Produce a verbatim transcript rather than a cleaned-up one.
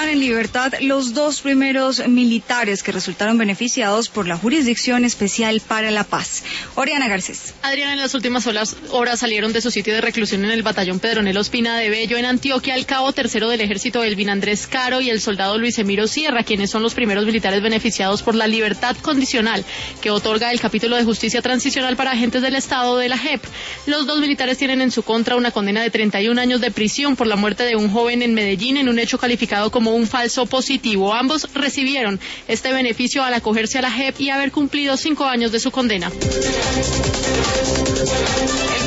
quedaron en libertad los dos primeros militares que resultaron beneficiados por la Jurisdicción Especial para la Paz. Oriana Garcés. Adriana, en las últimas horas, horas salieron de su sitio de reclusión en el batallón Pedronel Ospina de Bello, en Antioquia, el cabo tercero del ejército Elvin Andrés Caro y el soldado Luis Emiro Sierra, quienes son los primeros militares beneficiados por la libertad condicional que otorga el capítulo de justicia transicional para agentes del Estado de la J E P. Los dos militares tienen en su contra una condena de treinta y un años de prisión por la muerte de un joven en Medellín en un hecho calificado como un falso positivo. Ambos recibieron este beneficio al acogerse a la J E P y haber cumplido cinco años de su condena.